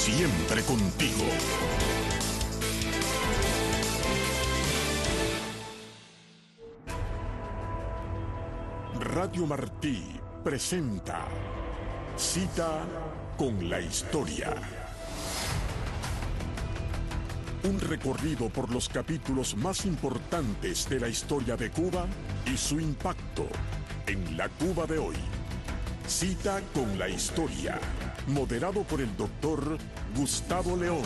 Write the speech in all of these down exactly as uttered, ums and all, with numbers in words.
siempre contigo. Radio Martí presenta Cita con la Historia. Un recorrido por los capítulos más importantes de la historia de Cuba y su impacto en la Cuba de hoy. Cita con la Historia, moderado por el doctor Gustavo León.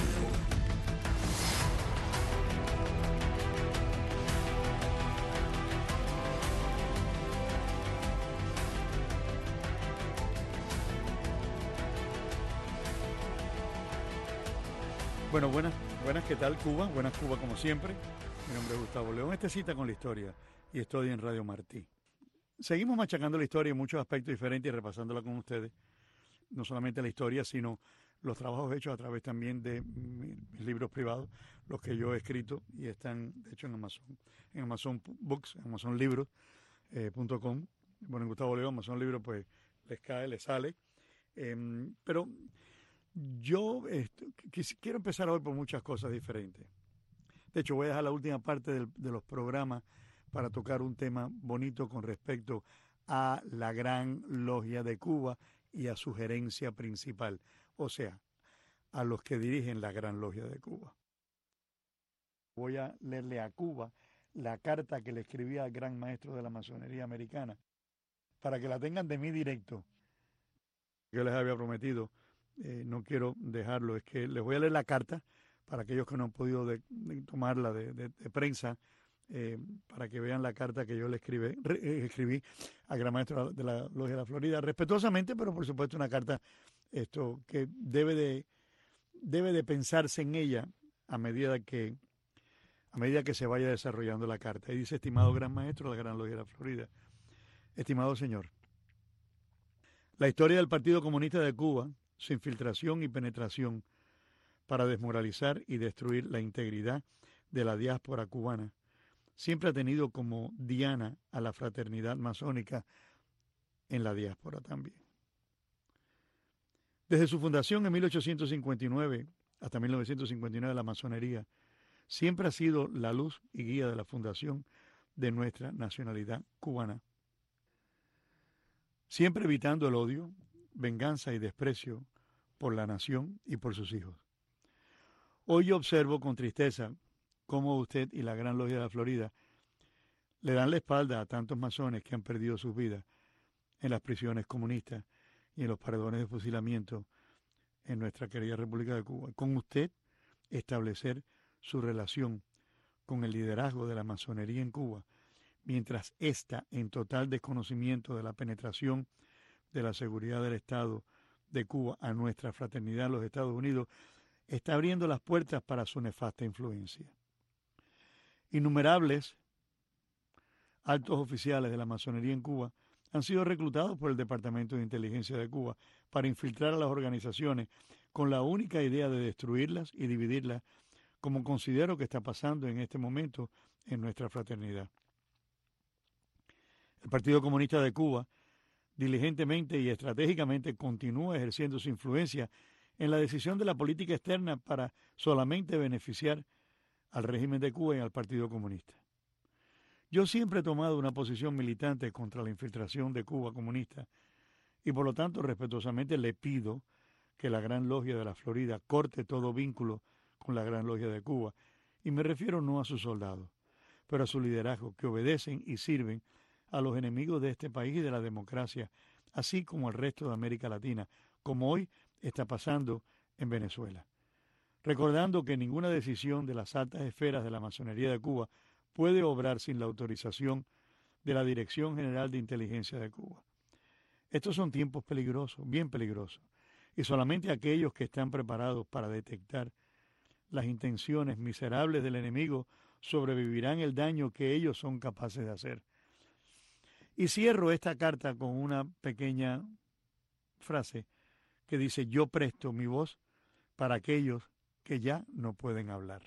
Bueno, buenas, buenas, ¿qué tal Cuba? Buenas Cuba como siempre. Mi nombre es Gustavo León. Esta es Cita con la Historia y estoy en Radio Martí. Seguimos machacando la historia en muchos aspectos diferentes y repasándola con ustedes. No solamente la historia, sino los trabajos hechos a través también de mis libros privados, los que yo he escrito y están, de hecho, en Amazon, en Amazon Books, en Amazon Libros eh, punto com. Bueno, en Gustavo León, Amazon Libros, pues les cae, les sale. Eh, pero yo eh, quiero empezar hoy por muchas cosas diferentes. De hecho, voy a dejar la última parte del, de los programas para tocar un tema bonito con respecto a la Gran Logia de Cuba y a su gerencia principal, o sea, a los que dirigen la Gran Logia de Cuba. Voy a leerle a Cuba la carta que le escribí al gran maestro de la masonería americana, para que la tengan de mí directo. Yo les había prometido, eh, no quiero dejarlo, es que les voy a leer la carta para aquellos que no han podido de, de tomarla de, de, de prensa, eh, para que vean la carta que yo le escribí, re, eh, escribí al gran maestro de la Logia de la Florida, respetuosamente, pero por supuesto una carta esto que debe de, debe de pensarse en ella a medida que a medida que se vaya desarrollando la carta. Y dice: estimado gran maestro de la Gran Logia de la Florida, estimado señor, la historia del Partido Comunista de Cuba, su infiltración y penetración para desmoralizar y destruir la integridad de la diáspora cubana, siempre ha tenido como diana a la fraternidad masónica en la diáspora también. Desde su fundación en mil ochocientos cincuenta y nueve hasta mil novecientos cincuenta y nueve, la masonería siempre ha sido la luz y guía de la fundación de nuestra nacionalidad cubana, siempre evitando el odio, venganza y desprecio por la nación y por sus hijos. Hoy yo observo con tristeza cómo usted y la Gran Logia de la Florida le dan la espalda a tantos masones que han perdido sus vidas en las prisiones comunistas y en los paredones de fusilamiento en nuestra querida República de Cuba. Con usted establecer su relación con el liderazgo de la masonería en Cuba, mientras ésta, en total desconocimiento de la penetración de la seguridad del Estado de Cuba a nuestra fraternidad en los Estados Unidos, está abriendo las puertas para su nefasta influencia. Innumerables altos oficiales de la masonería en Cuba han sido reclutados por el Departamento de Inteligencia de Cuba para infiltrar a las organizaciones con la única idea de destruirlas y dividirlas, como considero que está pasando en este momento en nuestra fraternidad. El Partido Comunista de Cuba diligentemente y estratégicamente continúa ejerciendo su influencia en la decisión de la política externa para solamente beneficiar al régimen de Cuba y al Partido Comunista. Yo siempre he tomado una posición militante contra la infiltración de Cuba comunista y por lo tanto respetuosamente le pido que la Gran Logia de la Florida corte todo vínculo con la Gran Logia de Cuba, y me refiero no a sus soldados, pero a su liderazgo, que obedecen y sirven a los enemigos de este país y de la democracia, así como al resto de América Latina, como hoy está pasando en Venezuela. Recordando que ninguna decisión de las altas esferas de la masonería de Cuba puede obrar sin la autorización de la Dirección General de Inteligencia de Cuba. Estos son tiempos peligrosos, bien peligrosos, y solamente aquellos que están preparados para detectar las intenciones miserables del enemigo sobrevivirán el daño que ellos son capaces de hacer. Y cierro esta carta con una pequeña frase que dice: yo presto mi voz para aquellos que ya no pueden hablar.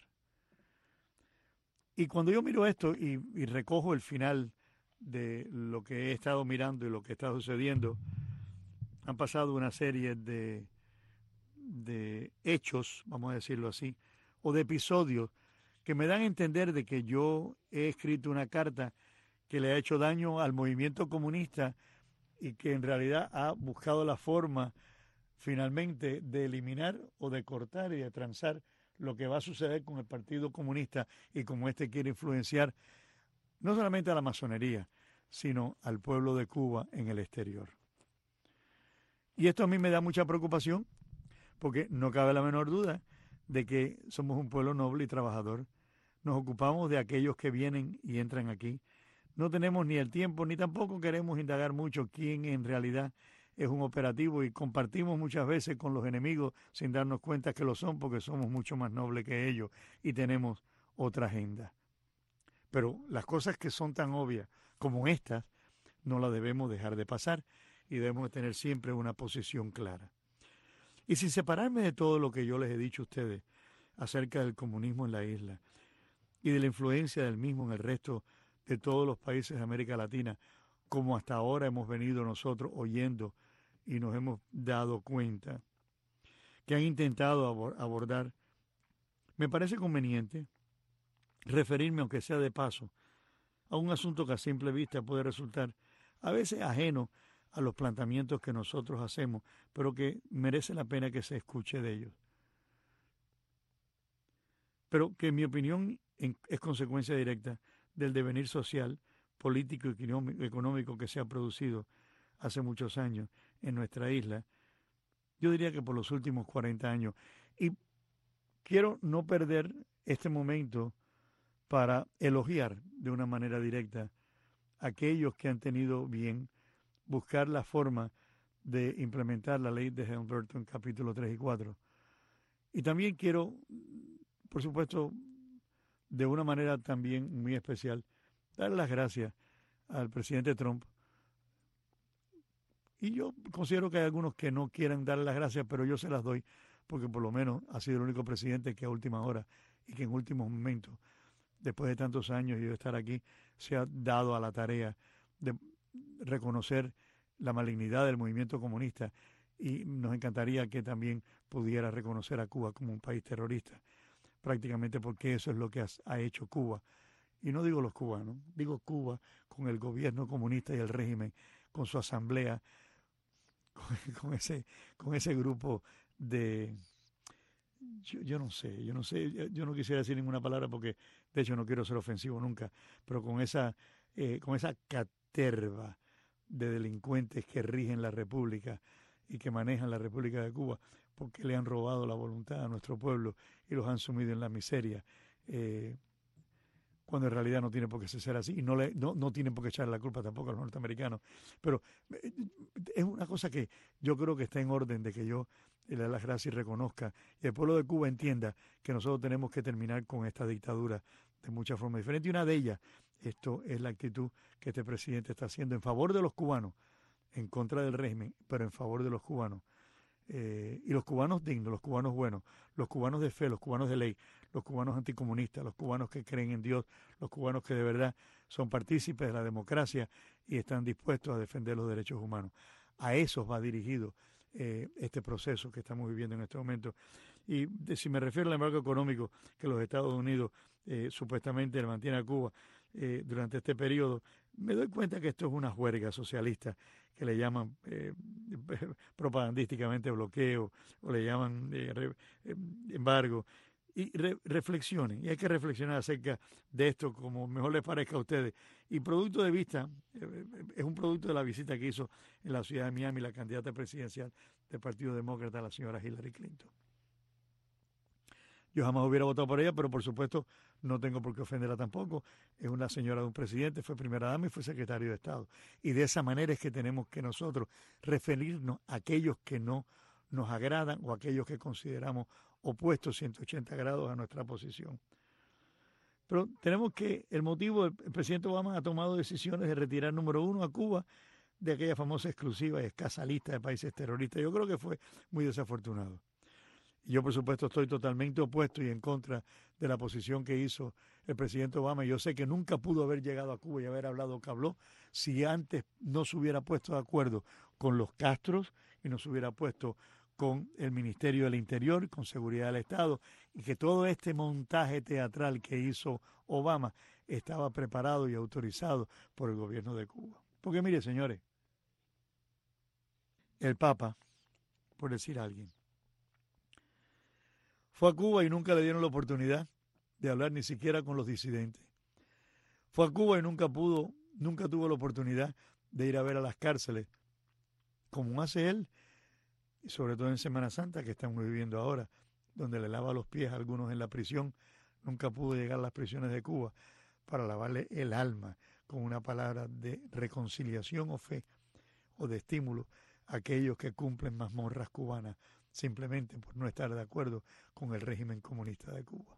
Y cuando yo miro esto y, y recojo el final de lo que he estado mirando y lo que está sucediendo, han pasado una serie de, de hechos, vamos a decirlo así, o de episodios que me dan a entender de que yo he escrito una carta que le ha hecho daño al movimiento comunista y que en realidad ha buscado la forma finalmente de eliminar o de cortar y de transar lo que va a suceder con el Partido Comunista y como éste quiere influenciar no solamente a la masonería, sino al pueblo de Cuba en el exterior. Y esto a mí me da mucha preocupación porque no cabe la menor duda de que somos un pueblo noble y trabajador. Nos ocupamos de aquellos que vienen y entran aquí. No tenemos ni el tiempo ni tampoco queremos indagar mucho quién en realidad es un operativo y compartimos muchas veces con los enemigos sin darnos cuenta que lo son porque somos mucho más nobles que ellos y tenemos otra agenda. Pero las cosas que son tan obvias como estas no las debemos dejar de pasar y debemos tener siempre una posición clara. Y sin separarme de todo lo que yo les he dicho a ustedes acerca del comunismo en la isla y de la influencia del mismo en el resto de todos los países de América Latina, como hasta ahora hemos venido nosotros oyendo y nos hemos dado cuenta que han intentado abordar, me parece conveniente referirme, aunque sea de paso, a un asunto que a simple vista puede resultar a veces ajeno a los planteamientos que nosotros hacemos, pero que merece la pena que se escuche de ellos. Pero que en mi opinión es consecuencia directa del devenir social, político y económico que se ha producido hace muchos años en nuestra isla, yo diría que por los últimos cuarenta años. Y quiero no perder este momento para elogiar de una manera directa a aquellos que han tenido bien buscar la forma de implementar la ley de Helms-Burton capítulo tres y cuatro. Y también quiero, por supuesto, de una manera también muy especial, dar las gracias al presidente Trump. Y yo considero que hay algunos que no quieran dar las gracias, pero yo se las doy porque por lo menos ha sido el único presidente que a última hora y que en últimos momentos, después de tantos años y de estar aquí, se ha dado a la tarea de reconocer la malignidad del movimiento comunista y nos encantaría que también pudiera reconocer a Cuba como un país terrorista, prácticamente porque eso es lo que ha hecho Cuba. Y no digo los cubanos, digo Cuba con el gobierno comunista y el régimen, con su asamblea, con, con ese, con ese grupo de... Yo, yo no sé, yo no sé, yo, yo no quisiera decir ninguna palabra porque de hecho no quiero ser ofensivo nunca, pero con esa, eh, con esa caterva de delincuentes que rigen la República y que manejan la República de Cuba, porque le han robado la voluntad a nuestro pueblo y los han sumido en la miseria, eh, cuando en realidad no tiene por qué ser así y no, le, no, no tienen por qué echar la culpa tampoco a los norteamericanos. Pero eh, es una cosa que yo creo que está en orden de que yo le dé las gracias y reconozca y el pueblo de Cuba entienda que nosotros tenemos que terminar con esta dictadura de muchas formas diferentes. Y una de ellas, esto es la actitud que este presidente está haciendo en favor de los cubanos, en contra del régimen, pero en favor de los cubanos. Eh, y los cubanos dignos, los cubanos buenos, los cubanos de fe, los cubanos de ley, los cubanos anticomunistas, los cubanos que creen en Dios, los cubanos que de verdad son partícipes de la democracia y están dispuestos a defender los derechos humanos. A esos va dirigido eh, este proceso que estamos viviendo en este momento. Y de, si me refiero al embargo económico que los Estados Unidos eh, supuestamente le mantiene a Cuba eh, durante este periodo, me doy cuenta que esto es una juerga socialista que le llaman eh, propagandísticamente bloqueo o le llaman eh, re, eh, embargo. Y re, reflexionen, y hay que reflexionar acerca de esto como mejor les parezca a ustedes. Y producto de vista, eh, es un producto de la visita que hizo en la ciudad de Miami la candidata presidencial del Partido Demócrata, la señora Hillary Clinton. Yo jamás hubiera votado por ella, pero por supuesto no tengo por qué ofenderla tampoco. Es una señora de un presidente, fue primera dama y fue secretario de Estado. Y de esa manera es que tenemos que nosotros referirnos a aquellos que no nos agradan o a aquellos que consideramos opuestos ciento ochenta grados a nuestra posición. Pero tenemos que, el motivo, el, el presidente Obama ha tomado decisiones de retirar, número uno, a Cuba de aquella famosa exclusiva y escasa lista de países terroristas. Yo creo que fue muy desafortunado. Yo, por supuesto, estoy totalmente opuesto y en contra de la posición que hizo el presidente Obama. Yo sé que nunca pudo haber llegado a Cuba y haber hablado lo que habló si antes no se hubiera puesto de acuerdo con los Castros y no se hubiera puesto con el Ministerio del Interior, con Seguridad del Estado, y que todo este montaje teatral que hizo Obama estaba preparado y autorizado por el gobierno de Cuba. Porque mire, señores, el Papa, por decir a alguien, fue a Cuba y nunca le dieron la oportunidad de hablar ni siquiera con los disidentes. Fue a Cuba y nunca pudo, nunca tuvo la oportunidad de ir a ver a las cárceles, como hace él, y sobre todo en Semana Santa, que estamos viviendo ahora, donde le lava los pies a algunos en la prisión. Nunca pudo llegar a las prisiones de Cuba para lavarle el alma con una palabra de reconciliación o fe o de estímulo a aquellos que cumplen mazmorras cubanas simplemente por no estar de acuerdo con el régimen comunista de Cuba.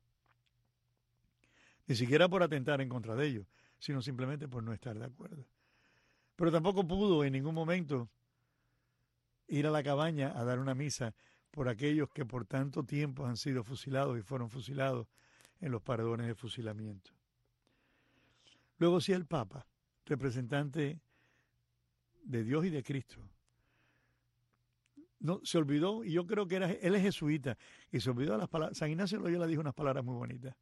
Ni siquiera por atentar en contra de ellos, sino simplemente por no estar de acuerdo. Pero tampoco pudo en ningún momento ir a la cabaña a dar una misa por aquellos que por tanto tiempo han sido fusilados y fueron fusilados en los paredones de fusilamiento. Luego sí el Papa, representante de Dios y de Cristo, no se olvidó, y yo creo que era, él es jesuita, y se olvidó de las palabras. San Ignacio de Loyola dijo unas palabras muy bonitas.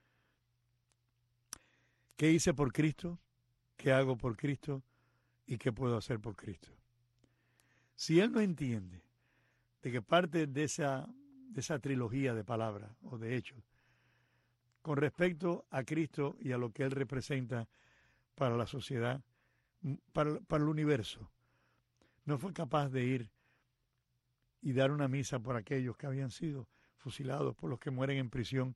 ¿Qué hice por Cristo? ¿Qué hago por Cristo? ¿Y qué puedo hacer por Cristo? Si él no entiende de que parte de esa, de esa trilogía de palabras o de hechos con respecto a Cristo y a lo que él representa para la sociedad, para, para el universo, no fue capaz de ir y dar una misa por aquellos que habían sido fusilados, por los que mueren en prisión,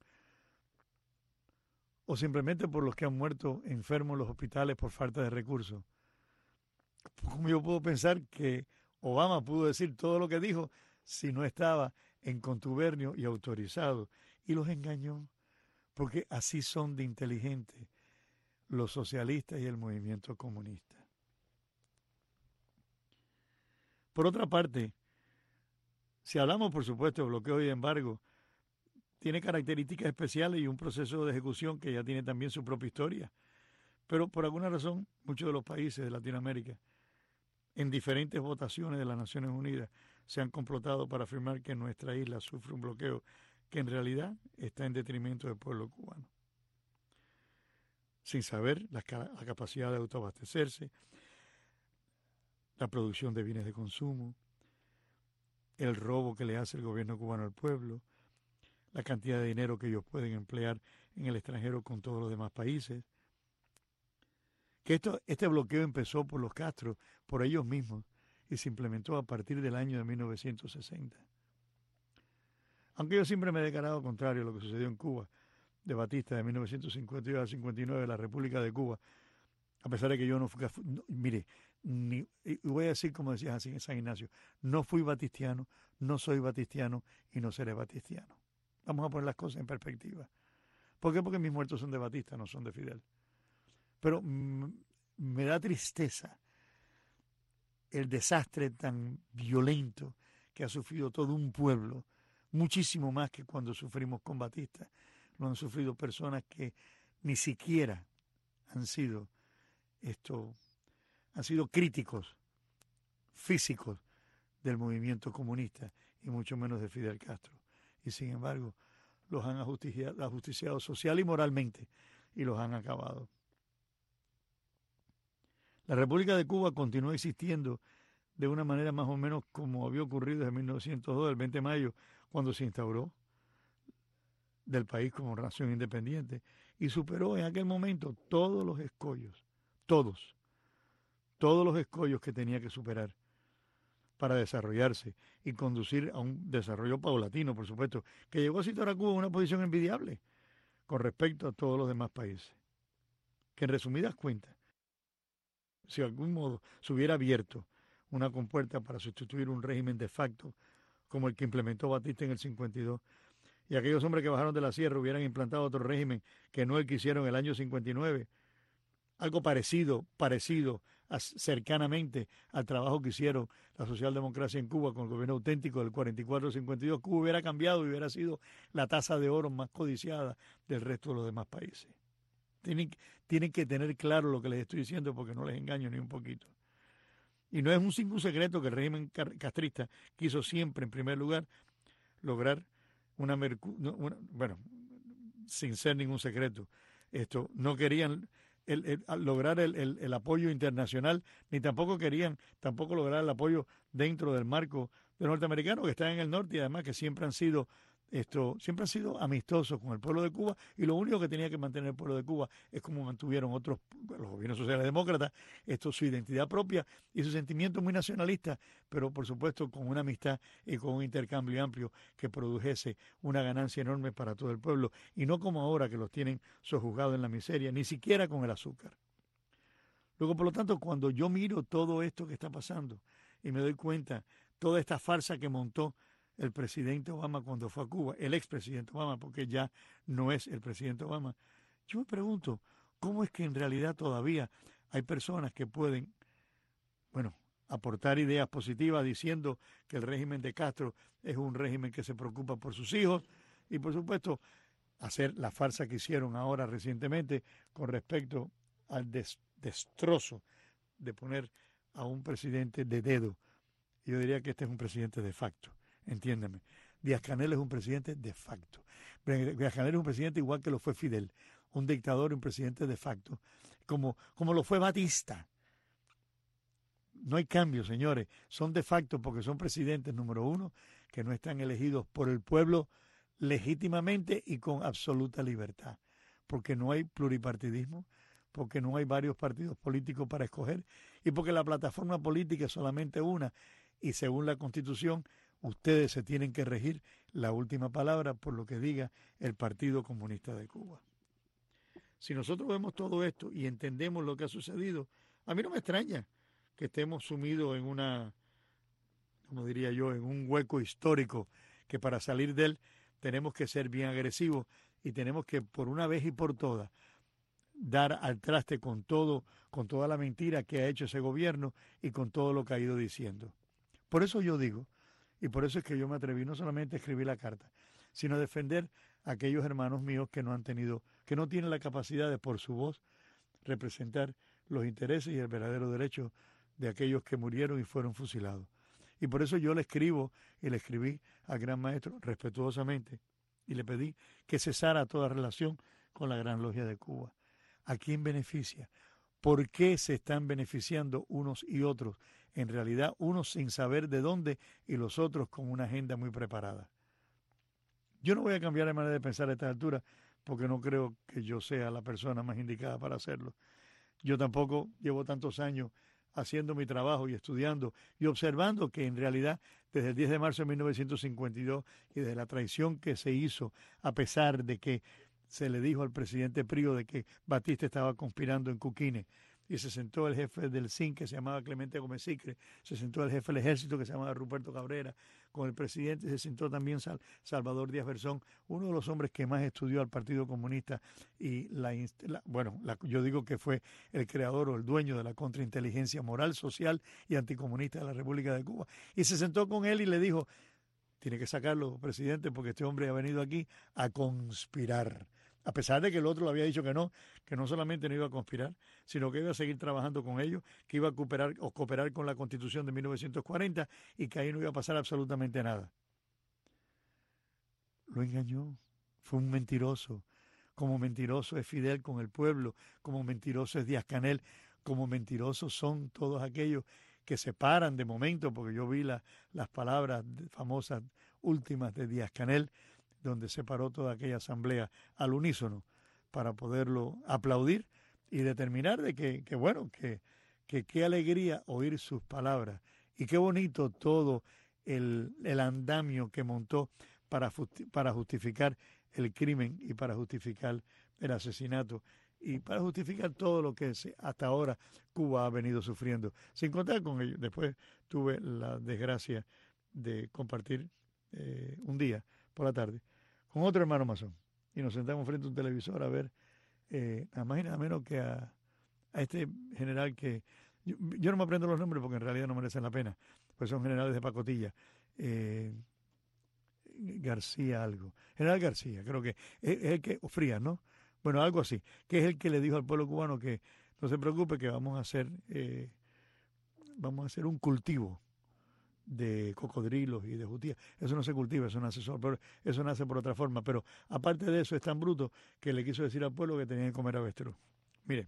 o simplemente por los que han muerto enfermos en los hospitales por falta de recursos. ¿Cómo yo puedo pensar que Obama pudo decir todo lo que dijo si no estaba en contubernio y autorizado? Y los engañó, porque así son de inteligentes los socialistas y el movimiento comunista. Por otra parte, si hablamos, por supuesto, de bloqueo y embargo, tiene características especiales y un proceso de ejecución que ya tiene también su propia historia. Pero por alguna razón, muchos de los países de Latinoamérica, en diferentes votaciones de las Naciones Unidas, se han complotado para afirmar que nuestra isla sufre un bloqueo que en realidad está en detrimento del pueblo cubano. Sin saber la, la capacidad de autoabastecerse, la producción de bienes de consumo, el robo que le hace el gobierno cubano al pueblo, la cantidad de dinero que ellos pueden emplear en el extranjero con todos los demás países. Que esto, este bloqueo empezó por los Castro, por ellos mismos, y se implementó a partir del año de mil novecientos sesenta. Aunque yo siempre me he declarado contrario a lo que sucedió en Cuba, de Batista de mil novecientos cincuenta y dos a cincuenta y nueve, la República de Cuba, a pesar de que yo no fui, no, mire, ni, y voy a decir como decía San Ignacio, no fui batistiano, no soy batistiano y no seré batistiano. Vamos a poner las cosas en perspectiva. ¿Por qué? Porque mis muertos son de Batista, no son de Fidel. Pero mm, me da tristeza el desastre tan violento que ha sufrido todo un pueblo, muchísimo más que cuando sufrimos con Batista. Lo han sufrido personas que ni siquiera han sido esto, han sido críticos físicos del movimiento comunista y mucho menos de Fidel Castro. Y sin embargo, los han ajusticiado, ajusticiado social y moralmente y los han acabado. La República de Cuba continúa existiendo de una manera más o menos como había ocurrido desde mil novecientos dos, el veinte de mayo, cuando se instauró del país como nación independiente y superó en aquel momento todos los escollos, todos, todos los escollos que tenía que superar para desarrollarse y conducir a un desarrollo paulatino, por supuesto, que llegó a situar a Cuba en una posición envidiable con respecto a todos los demás países. Que en resumidas cuentas, si de algún modo se hubiera abierto una compuerta para sustituir un régimen de facto como el que implementó Batista en el cincuenta y dos, y aquellos hombres que bajaron de la sierra hubieran implantado otro régimen que no el que hicieron en el año cincuenta y nueve, algo parecido, parecido a, cercanamente al trabajo que hicieron la socialdemocracia en Cuba con el gobierno auténtico del cuarenta y cuatro cincuenta y dos, Cuba hubiera cambiado y hubiera sido la taza de oro más codiciada del resto de los demás países. Tienen, tienen que tener claro lo que les estoy diciendo porque no les engaño ni un poquito. Y no es un ningún secreto que el régimen castrista quiso siempre, en primer lugar, lograr una, mercu no, una bueno, sin ser ningún secreto, esto, no querían el, el, lograr el, el, el apoyo internacional, ni tampoco querían tampoco lograr el apoyo dentro del marco de los norteamericanos que están en el norte y además que siempre han sido esto siempre han sido amistosos con el pueblo de Cuba, y lo único que tenía que mantener el pueblo de Cuba es como mantuvieron otros, los gobiernos sociales demócratas, esto, su identidad propia y su sentimiento muy nacionalista, pero por supuesto con una amistad y con un intercambio amplio que produjese una ganancia enorme para todo el pueblo, y no como ahora que los tienen sojuzgados en la miseria, ni siquiera con el azúcar. Luego, por lo tanto, cuando yo miro todo esto que está pasando y me doy cuenta, toda esta farsa que montó el presidente Obama cuando fue a Cuba, el expresidente Obama, porque ya no es el presidente Obama, yo me pregunto, ¿cómo es que en realidad todavía hay personas que pueden, bueno, aportar ideas positivas diciendo que el régimen de Castro es un régimen que se preocupa por sus hijos y, por supuesto, hacer la farsa que hicieron ahora recientemente con respecto al des destrozo de poner a un presidente de dedo? Yo diría que este es un presidente de facto. Entiéndeme, Díaz-Canel es un presidente de facto. Díaz-Canel es un presidente igual que lo fue Fidel, un dictador y un presidente de facto, como, como lo fue Batista. No hay cambio, señores, son de facto porque son presidentes, número uno, que no están elegidos por el pueblo legítimamente y con absoluta libertad, porque no hay pluripartidismo, porque no hay varios partidos políticos para escoger y porque la plataforma política es solamente una y según la Constitución ustedes se tienen que regir la última palabra por lo que diga el Partido Comunista de Cuba. Si nosotros vemos todo esto y entendemos lo que ha sucedido, a mí no me extraña que estemos sumidos en una, como diría yo, en un hueco histórico que para salir de él tenemos que ser bien agresivos y tenemos que por una vez y por todas dar al traste con todo, con toda la mentira que ha hecho ese gobierno y con todo lo que ha ido diciendo. Por eso yo digo, y por eso es que yo me atreví no solamente a escribir la carta, sino a defender a aquellos hermanos míos que no han tenido, que no tienen la capacidad de por su voz representar los intereses y el verdadero derecho de aquellos que murieron y fueron fusilados. Y por eso yo le escribo y le escribí al gran maestro respetuosamente y le pedí que cesara toda relación con la Gran Logia de Cuba. ¿A quién beneficia? ¿Por qué se están beneficiando unos y otros? En realidad, unos sin saber de dónde y los otros con una agenda muy preparada. Yo no voy a cambiar de manera de pensar a esta altura porque no creo que yo sea la persona más indicada para hacerlo. Yo tampoco llevo tantos años haciendo mi trabajo y estudiando y observando que en realidad desde el diez de marzo de mil novecientos cincuenta y dos y desde la traición que se hizo, a pesar de que se le dijo al presidente Prío de que Batista estaba conspirando en Cuquine, y se sentó el jefe del C I N, que se llamaba Clemente Gómez Sicre, se sentó el jefe del ejército, que se llamaba Ruperto Cabrera, con el presidente se sentó también Sal, Salvador Díaz Berzón, uno de los hombres que más estudió al Partido Comunista y la, la bueno, la, yo digo que fue el creador o el dueño de la contrainteligencia moral, social y anticomunista de la República de Cuba, y se sentó con él y le dijo, tiene que sacarlo, presidente, porque este hombre ha venido aquí a conspirar. A pesar de que el otro le había dicho que no, que no solamente no iba a conspirar, sino que iba a seguir trabajando con ellos, que iba a cooperar o cooperar con la Constitución de mil novecientos cuarenta y que ahí no iba a pasar absolutamente nada. Lo engañó, fue un mentiroso, como mentiroso es Fidel con el pueblo, como mentiroso es Díaz-Canel, como mentirosos son todos aquellos que se paran de momento, porque yo vi la, las palabras famosas últimas de Díaz-Canel, donde se paró toda aquella asamblea al unísono para poderlo aplaudir y determinar de que, que bueno, que, que qué alegría oír sus palabras y qué bonito todo el, el andamio que montó para, para justificar el crimen y para justificar el asesinato y para justificar todo lo que se, hasta ahora Cuba ha venido sufriendo. Sin contar con ello, después tuve la desgracia de compartir eh, un día por la tarde con otro hermano masón y nos sentamos frente a un televisor a ver eh, nada más y nada menos que a, a este general que yo, yo no me aprendo los nombres porque en realidad no merecen la pena, pues son generales de pacotilla, eh, García algo, general García, creo que es, es el que, o Frías, ¿no? Bueno, algo así, que es el que le dijo al pueblo cubano que no se preocupe que vamos a hacer eh, vamos a hacer un cultivo de cocodrilos y de jutías. Eso no se cultiva, eso nace solo, pero eso nace por otra forma. Pero aparte de eso, es tan bruto que le quiso decir al pueblo que tenía que comer avestruz. Mire,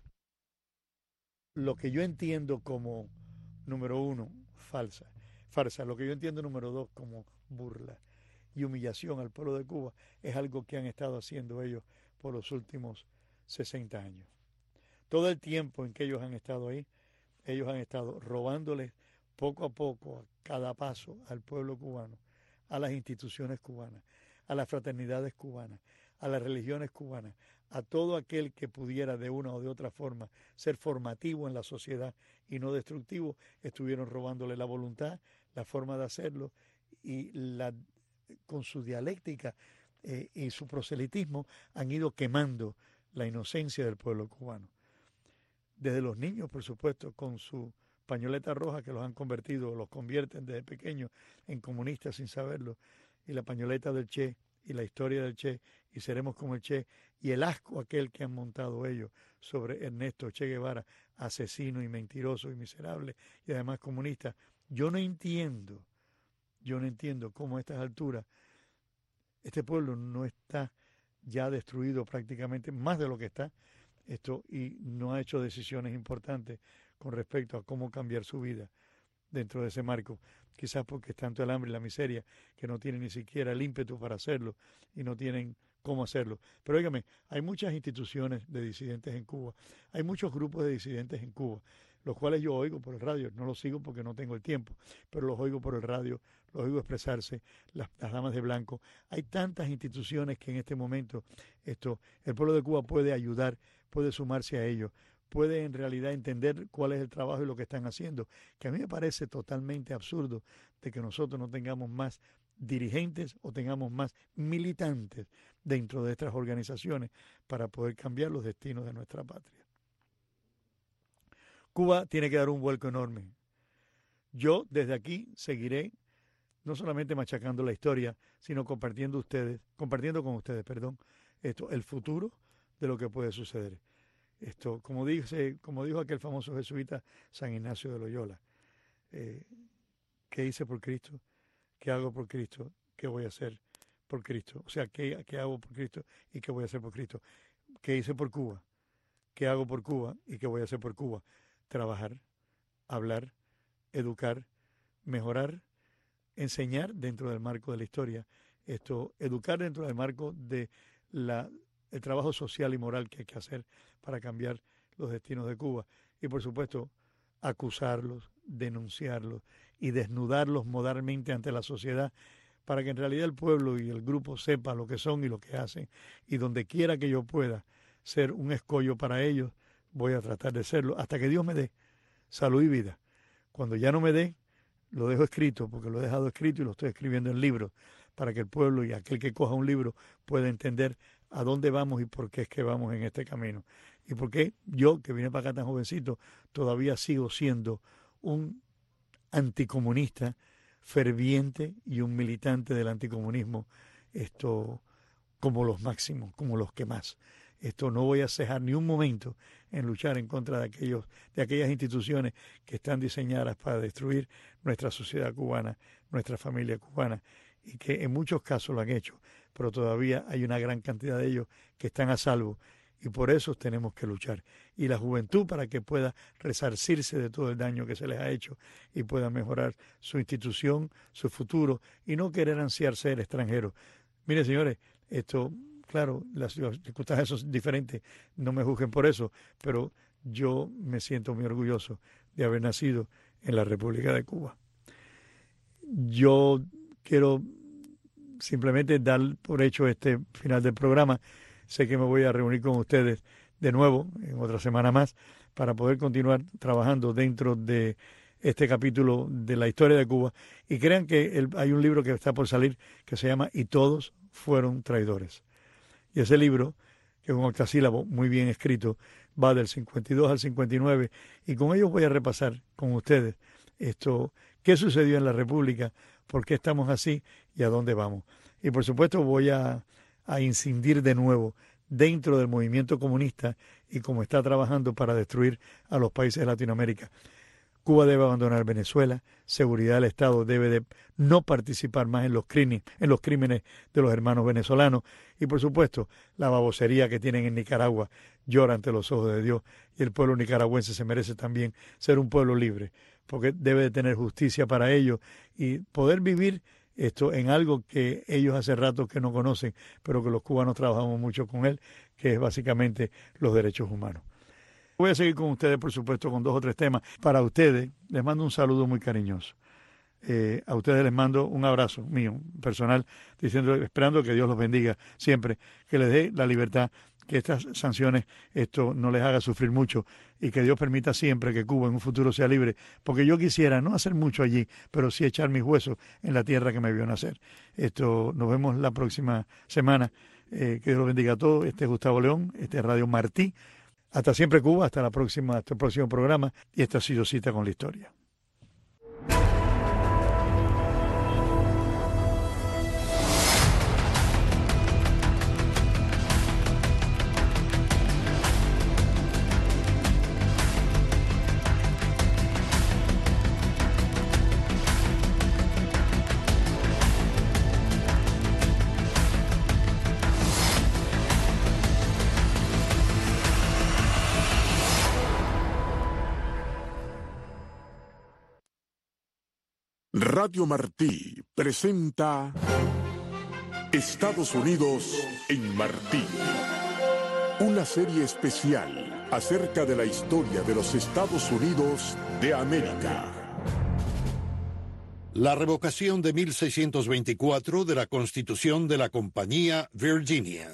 lo que yo entiendo como, número uno, falsa, farsa, lo que yo entiendo, número dos, como burla y humillación al pueblo de Cuba, es algo que han estado haciendo ellos por los últimos sesenta años. Todo el tiempo en que ellos han estado ahí, ellos han estado robándoles poco a poco, a cada paso, al pueblo cubano, a las instituciones cubanas, a las fraternidades cubanas, a las religiones cubanas, a todo aquel que pudiera de una o de otra forma ser formativo en la sociedad y no destructivo, estuvieron robándole la voluntad, la forma de hacerlo y la, con su dialéctica eh, y su proselitismo han ido quemando la inocencia del pueblo cubano. Desde los niños, por supuesto, con su pañoleta roja que los han convertido, los convierten desde pequeños en comunistas sin saberlo, y la pañoleta del Che, y la historia del Che, y seremos como el Che, y el asco aquel que han montado ellos sobre Ernesto Che Guevara, asesino y mentiroso y miserable, y además comunista. Yo no entiendo, yo no entiendo cómo a estas alturas este pueblo no está ya destruido prácticamente, más de lo que está, esto, y no ha hecho decisiones importantes con respecto a cómo cambiar su vida dentro de ese marco, quizás porque es tanto el hambre y la miseria que no tienen ni siquiera el ímpetu para hacerlo y no tienen cómo hacerlo. Pero óigame, hay muchas instituciones de disidentes en Cuba, hay muchos grupos de disidentes en Cuba, los cuales yo oigo por el radio, no los sigo porque no tengo el tiempo, pero los oigo por el radio, los oigo expresarse, las, las damas de blanco. Hay tantas instituciones que en este momento esto, el pueblo de Cuba puede ayudar, puede sumarse a ellos, puede en realidad entender cuál es el trabajo y lo que están haciendo, que a mí me parece totalmente absurdo de que nosotros no tengamos más dirigentes o tengamos más militantes dentro de estas organizaciones para poder cambiar los destinos de nuestra patria. Cuba tiene que dar un vuelco enorme. Yo desde aquí seguiré no solamente machacando la historia, sino compartiendo ustedes, compartiendo con ustedes, perdón, esto, el futuro de lo que puede suceder. Esto, como dice, como dijo aquel famoso jesuita San Ignacio de Loyola, eh, ¿qué hice por Cristo? ¿Qué hago por Cristo? ¿Qué voy a hacer por Cristo? O sea, ¿qué, qué hago por Cristo y qué voy a hacer por Cristo? ¿Qué hice por Cuba? ¿Qué hago por Cuba y qué voy a hacer por Cuba? Trabajar, hablar, educar, mejorar, enseñar dentro del marco de la historia, esto, educar dentro del marco de la, el trabajo social y moral que hay que hacer para cambiar los destinos de Cuba y por supuesto acusarlos, denunciarlos y desnudarlos moralmente ante la sociedad para que en realidad el pueblo y el grupo sepa lo que son y lo que hacen y donde quiera que yo pueda ser un escollo para ellos, voy a tratar de serlo hasta que Dios me dé salud y vida. Cuando ya no me dé, lo dejo escrito porque lo he dejado escrito y lo estoy escribiendo en libros para que el pueblo y aquel que coja un libro pueda entender a dónde vamos y por qué es que vamos en este camino. Y por qué yo, que vine para acá tan jovencito, todavía sigo siendo un anticomunista ferviente y un militante del anticomunismo, esto como los máximos, como los que más. Esto no voy a cejar ni un momento en luchar en contra de aquellos, de aquellas instituciones que están diseñadas para destruir nuestra sociedad cubana, nuestra familia cubana, y que en muchos casos lo han hecho, pero todavía hay una gran cantidad de ellos que están a salvo, y por eso tenemos que luchar. Y la juventud para que pueda resarcirse de todo el daño que se les ha hecho y pueda mejorar su institución, su futuro, y no querer ansiar ser extranjeros. Mire, señores, esto... Claro, las circunstancias son diferentes, no me juzguen por eso, pero yo me siento muy orgulloso de haber nacido en la República de Cuba. Yo quiero simplemente dar por hecho este final del programa. Sé que me voy a reunir con ustedes de nuevo en otra semana más para poder continuar trabajando dentro de este capítulo de la historia de Cuba. Y crean que el, hay un libro que está por salir que se llama Y todos fueron traidores. Y ese libro, que es un octasílabo muy bien escrito, va del cincuenta y dos al cincuenta y nueve, y con ellos voy a repasar con ustedes esto, qué sucedió en la República, por qué estamos así y a dónde vamos. Y por supuesto voy a, a incidir de nuevo dentro del movimiento comunista y cómo está trabajando para destruir a los países de Latinoamérica. Cuba debe abandonar Venezuela, seguridad del Estado debe de no participar más en los crímenes, en los crímenes de los hermanos venezolanos y por supuesto la babosería que tienen en Nicaragua llora ante los ojos de Dios y el pueblo nicaragüense se merece también ser un pueblo libre porque debe de tener justicia para ellos y poder vivir esto en algo que ellos hace rato que no conocen, pero que los cubanos trabajamos mucho con él, que es básicamente los derechos humanos. Voy a seguir con ustedes, por supuesto, con dos o tres temas. Para ustedes, les mando un saludo muy cariñoso. Eh, a ustedes les mando un abrazo mío, personal, diciendo, esperando que Dios los bendiga siempre, que les dé la libertad, que estas sanciones esto no les haga sufrir mucho y que Dios permita siempre que Cuba en un futuro sea libre, porque yo quisiera no hacer mucho allí, pero sí echar mis huesos en la tierra que me vio nacer. Esto, nos vemos la próxima semana. Eh, que Dios los bendiga a todos. Este es Gustavo León, este es Radio Martí. Hasta siempre Cuba, hasta la próxima, hasta el próximo programa y esta ha sido Cita con la Historia. Radio Martí presenta Estados Unidos en Martí, una serie especial acerca de la historia de los Estados Unidos de América. La revocación de mil seiscientos veinticuatro de la Constitución de la Compañía Virginia.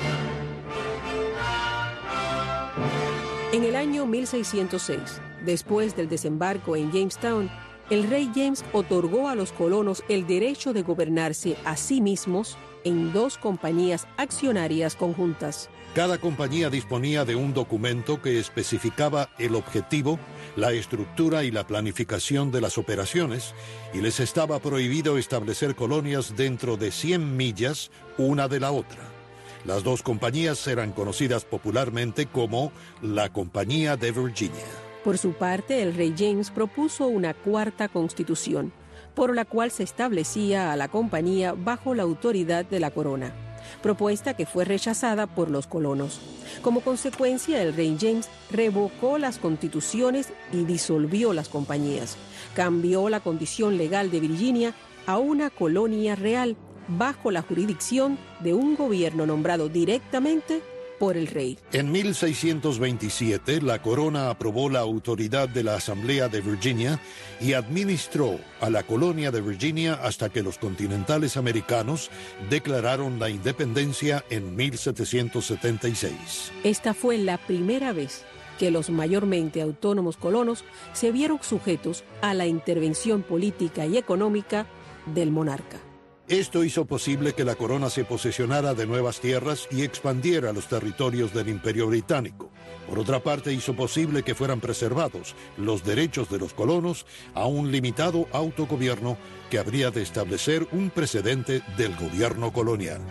En el año mil seiscientos seis, después del desembarco en Jamestown, el rey James otorgó a los colonos el derecho de gobernarse a sí mismos en dos compañías accionarias conjuntas. Cada compañía disponía de un documento que especificaba el objetivo, la estructura y la planificación de las operaciones, y les estaba prohibido establecer colonias dentro de cien millas una de la otra. Las dos compañías eran conocidas popularmente como la Compañía de Virginia. Por su parte, el rey James propuso una cuarta constitución, por la cual se establecía a la compañía bajo la autoridad de la corona, propuesta que fue rechazada por los colonos. Como consecuencia, el rey James revocó las constituciones y disolvió las compañías. Cambió la condición legal de Virginia a una colonia real bajo la jurisdicción de un gobierno nombrado directamente por el rey. En mil seiscientos veintisiete, la corona aprobó la autoridad de la Asamblea de Virginia y administró a la colonia de Virginia hasta que los continentales americanos declararon la independencia en mil setecientos setenta y seis. Esta fue la primera vez que los mayormente autónomos colonos se vieron sujetos a la intervención política y económica del monarca. Esto hizo posible que la corona se posesionara de nuevas tierras y expandiera los territorios del Imperio Británico. Por otra parte, hizo posible que fueran preservados los derechos de los colonos a un limitado autogobierno que habría de establecer un precedente del gobierno colonial.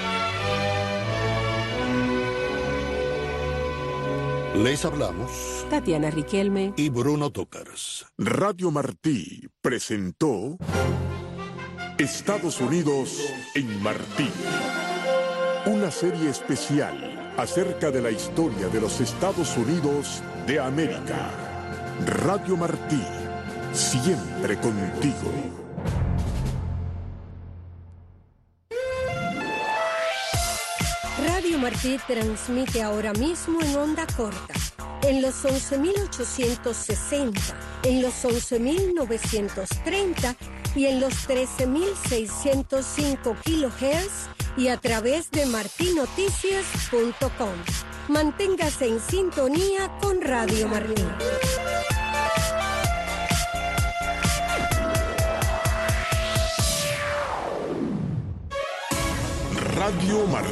Les hablamos Tatiana Riquelme y Bruno Tócars. Radio Martí presentó Estados Unidos en Martí, una serie especial acerca de la historia de los Estados Unidos de América. Radio Martí, siempre contigo. Radio Martí transmite ahora mismo en onda corta, en los once mil ochocientos sesenta, en los once mil novecientos treinta y en los trece mil seiscientos cinco kilohertz y a través de martí noticias punto com. Manténgase en sintonía con Radio Martí. Radio Martí.